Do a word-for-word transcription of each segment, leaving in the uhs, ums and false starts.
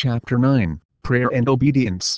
Chapter nine, Prayer and Obedience.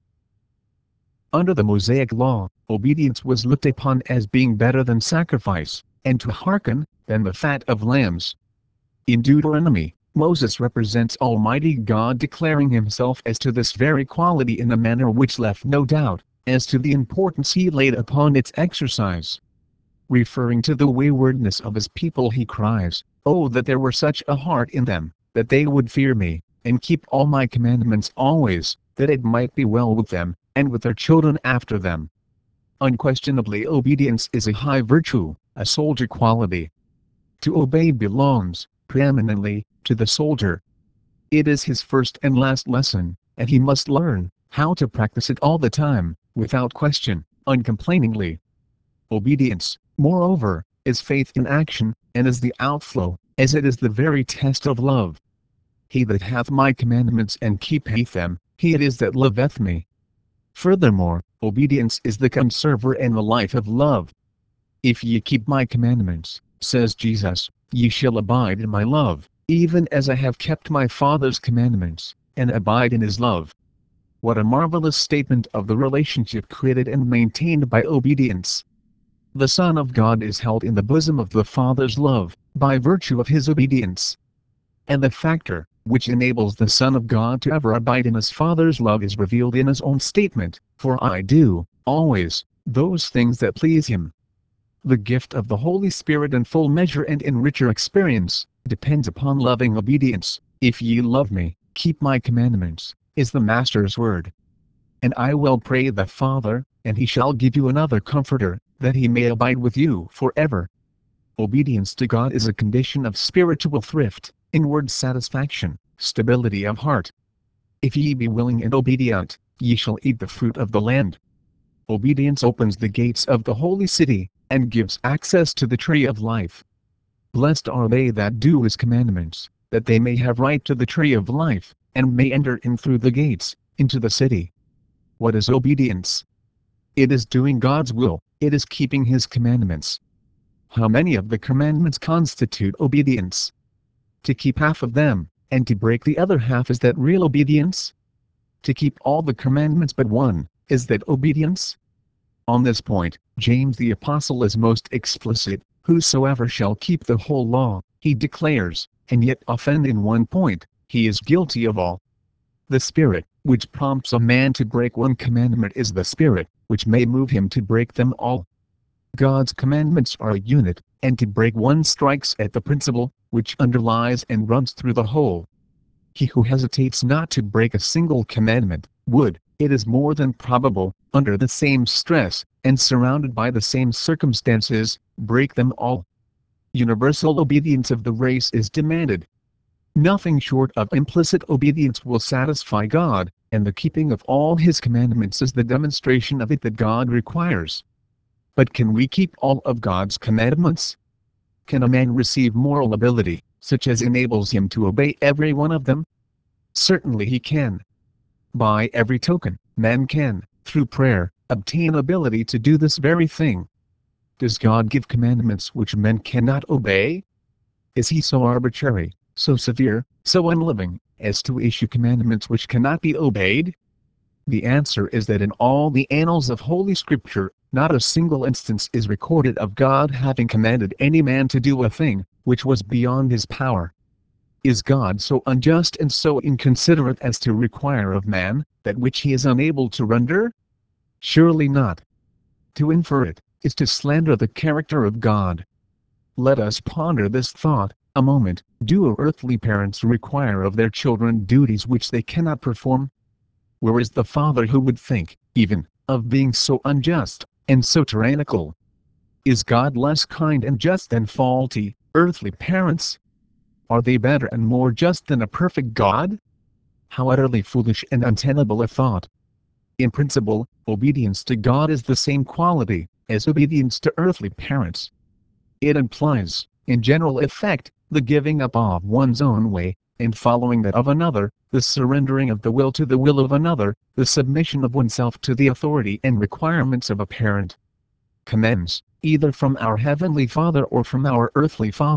Under the Mosaic Law, obedience was looked upon as being better than sacrifice, and to hearken, than the fat of lambs. In Deuteronomy, Moses represents Almighty God declaring himself as to this very quality in a manner which left no doubt as to the importance he laid upon its exercise. Referring to the waywardness of his people, he cries, "Oh, that there were such a heart in them, that they would fear me, and keep all my commandments always, that it might be well with them, and with their children after them." Unquestionably, obedience is a high virtue, a soldier quality. To obey belongs, preeminently, to the soldier. It is his first and last lesson, and he must learn how to practice it all the time, without question, uncomplainingly. Obedience, moreover, is faith in action, and is the outflow, as it is the very test of love. "He that hath my commandments and keepeth them, he it is that loveth me." Furthermore, obedience is the conserver and the life of love. "If ye keep my commandments," says Jesus, "ye shall abide in my love, even as I have kept my Father's commandments, and abide in his love." What a marvelous statement of the relationship created and maintained by obedience! The Son of God is held in the bosom of the Father's love, by virtue of his obedience. And the factor which enables the Son of God to ever abide in his Father's love is revealed in his own statement, "For I do, always, those things that please him." The gift of the Holy Spirit in full measure and in richer experience, depends upon loving obedience. "If ye love me, keep my commandments," is the Master's word. "And I will pray the Father, and he shall give you another Comforter, that he may abide with you forever." Obedience to God is a condition of spiritual thrift, inward satisfaction, stability of heart. "If ye be willing and obedient, ye shall eat the fruit of the land." Obedience opens the gates of the holy city, and gives access to the tree of life. "Blessed are they that do his commandments, that they may have right to the tree of life, and may enter in through the gates, into the city." What is obedience? It is doing God's will, it is keeping his commandments. How many of the commandments constitute obedience? To keep half of them, and to break the other half, is that real obedience? To keep all the commandments but one, is that obedience? On this point, James the Apostle is most explicit. "Whosoever shall keep the whole law," he declares, "and yet offend in one point, he is guilty of all." The spirit which prompts a man to break one commandment is the spirit which may move him to break them all. God's commandments are a unit, and to break one strikes at the principle which underlies and runs through the whole. He who hesitates not to break a single commandment, would, it is more than probable, under the same stress, and surrounded by the same circumstances, break them all. Universal obedience of the race is demanded. Nothing short of implicit obedience will satisfy God, and the keeping of all his commandments is the demonstration of it that God requires. But can we keep all of God's commandments? Can a man receive moral ability, such as enables him to obey every one of them? Certainly he can. By every token, man can, through prayer, obtain ability to do this very thing. Does God give commandments which men cannot obey? Is he so arbitrary, so severe, so unloving, as to issue commandments which cannot be obeyed? The answer is that in all the annals of Holy Scripture, not a single instance is recorded of God having commanded any man to do a thing which was beyond his power. Is God so unjust and so inconsiderate as to require of man that which he is unable to render? Surely not. To infer it is to slander the character of God. Let us ponder this thought a moment. Do earthly parents require of their children duties which they cannot perform? Where is the father who would think, even, of being so unjust and so tyrannical? Is God less kind and just than faulty earthly parents? Are they better and more just than a perfect God? How utterly foolish and untenable a thought! In principle, obedience to God is the same quality as obedience to earthly parents. It implies, in general effect, the giving up of one's own way, and following that of another, the surrendering of the will to the will of another, the submission of oneself to the authority and requirements of a parent. Commands, either from our Heavenly Father or from our earthly father,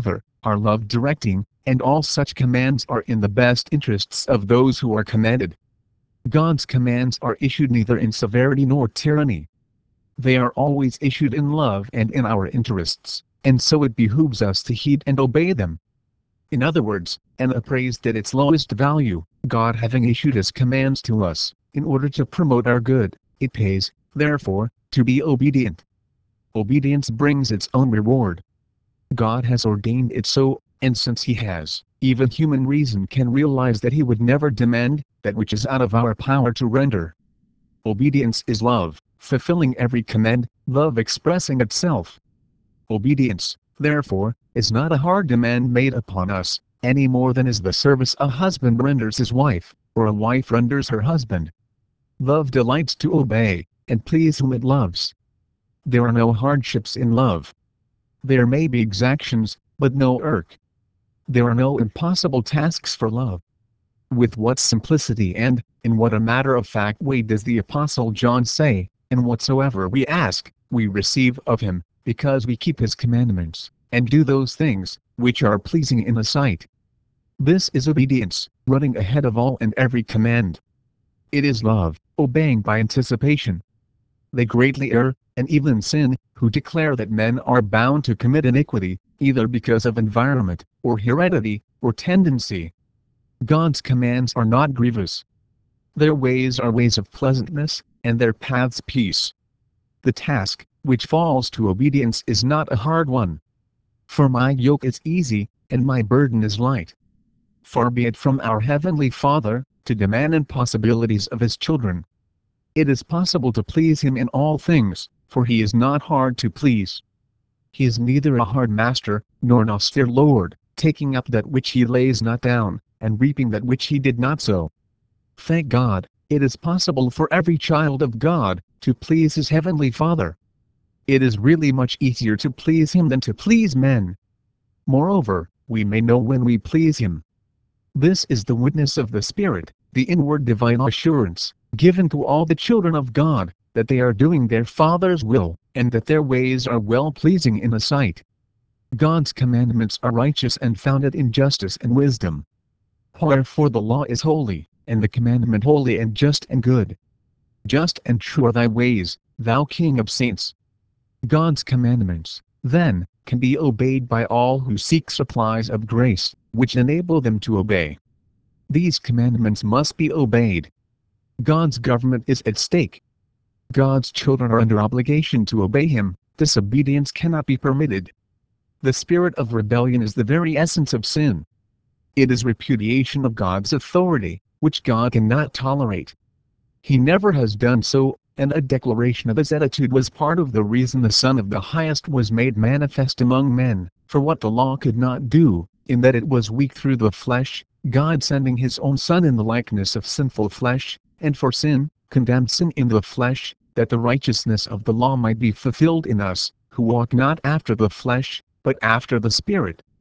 are love-directing, and all such commands are in the best interests of those who are commanded. God's commands are issued neither in severity nor tyranny. They are always issued in love and in our interests, and so it behooves us to heed and obey them. In other words, and appraised at its lowest value, God having issued his commands to us, in order to promote our good, it pays, therefore, to be obedient. Obedience brings its own reward. God has ordained it so, and since he has, even human reason can realize that he would never demand that which is out of our power to render. Obedience is love, fulfilling every command, love expressing itself. Obedience, therefore, is not a hard demand made upon us, any more than is the service a husband renders his wife, or a wife renders her husband. Love delights to obey, and please whom it loves. There are no hardships in love. There may be exactions, but no irk. There are no impossible tasks for love. With what simplicity and, in what a matter-of-fact way does the Apostle John say, "And whatsoever we ask, we receive of him, because we keep his commandments, and do those things, which are pleasing in his sight." This is obedience, running ahead of all and every command. It is love, obeying by anticipation. They greatly err, and even sin, who declare that men are bound to commit iniquity, either because of environment, or heredity, or tendency. God's commands are not grievous. Their ways are ways of pleasantness, and their paths peace. The task, which falls to obedience, is not a hard one. For my yoke is easy, and my burden is light. Far be it from our Heavenly Father, to demand impossibilities of his children. It is possible to please him in all things, for he is not hard to please. He is neither a hard master, nor an austere lord, taking up that which he lays not down, and reaping that which he did not sow. Thank God, it is possible for every child of God to please his Heavenly Father. It is really much easier to please him than to please men. Moreover, we may know when we please him. This is the witness of the Spirit, the inward divine assurance, given to all the children of God, that they are doing their Father's will, and that their ways are well-pleasing in his sight. God's commandments are righteous and founded in justice and wisdom. Wherefore the law is holy, and the commandment holy and just and good. Just and true are thy ways, thou King of saints. God's commandments, then, can be obeyed by all who seek supplies of grace, which enable them to obey. These commandments must be obeyed. God's government is at stake. God's children are under obligation to obey him. Disobedience cannot be permitted. The spirit of rebellion is the very essence of sin. It is repudiation of God's authority, which God cannot tolerate. He never has done so, and a declaration of his attitude was part of the reason the Son of the Highest was made manifest among men, for what the law could not do, in that it was weak through the flesh, God sending his own Son in the likeness of sinful flesh, and for sin, condemned sin in the flesh, that the righteousness of the law might be fulfilled in us, who walk not after the flesh, but after the Spirit.